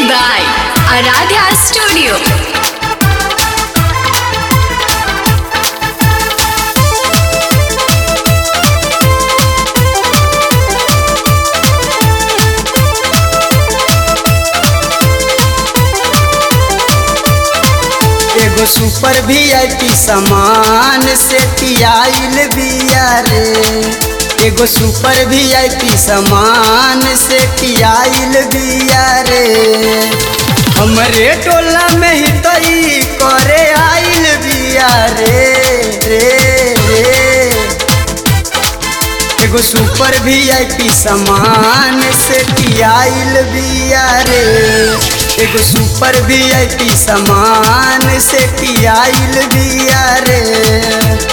by Aradhya Studio. एगो super VIP सामान से आइल बिया रे। एगो सुपर वीआईपी सामान से आइल बिया रे। हमरे टोला में ही तई करे आइल बिया रे। एगो सुपर वीआईपी सामान से आइल बिया रे। एगो सुपर वीआईपी सामान से आइल बिया रे।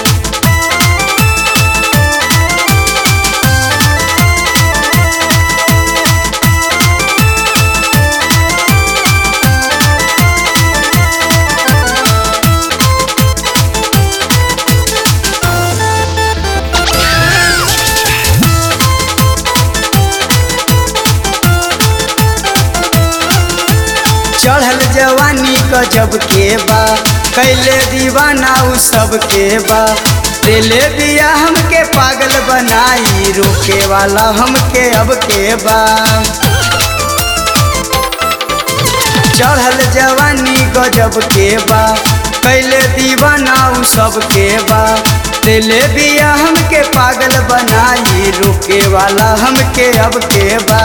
चढ़ल जवानी गजब के बा, कैले दीवाना उ सब के बा। दिले बिया हमके पागल बनाई, रोके वाला हमके अब के बा। चढ़ल जवानी गजब के बा, कैले दीवाना उ सब के बा। दिले बिया हमके पागल बनाई, रोके वाला हमके अब के बा।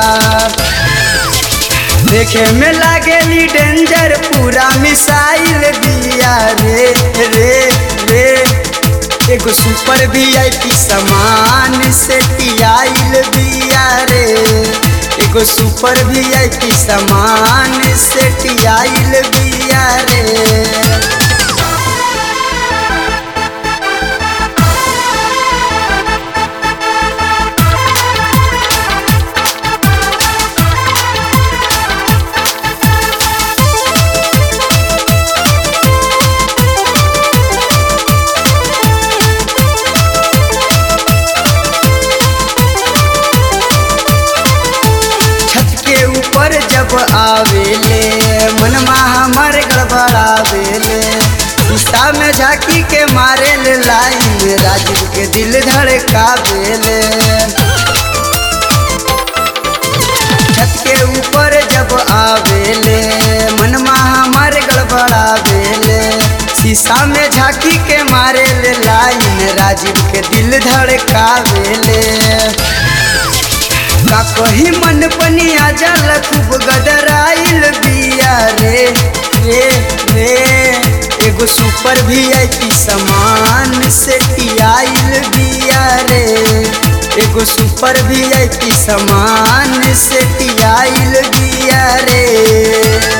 देखे में लागेली डेंजर, पूरा मिसाइल बिया रे। एगो सुपर वीआईपी सामान से आइल बिया रे। एगो सुपर वीआईपी सामान से आइल बिया रे। ऊपर जब आवेले मनमा हमर गड़बड़ावेले। शीशा में झांकी के मारे ले लाइन, राजीव के दिल धड़कावेले। छत के ऊपर जब आवेले मनमा हमर गड़बड़ावेले। शीशा में झांकी के मारे ले लाइन, राजीव के दिल धड़कावेले। का कही मन पनिया जल खूब गदराइल बिया रे। एगो सुपर वीआईपी सामान से आइल बिया रे। एगो सुपर वीआईपी सामान से आइल बिया रे।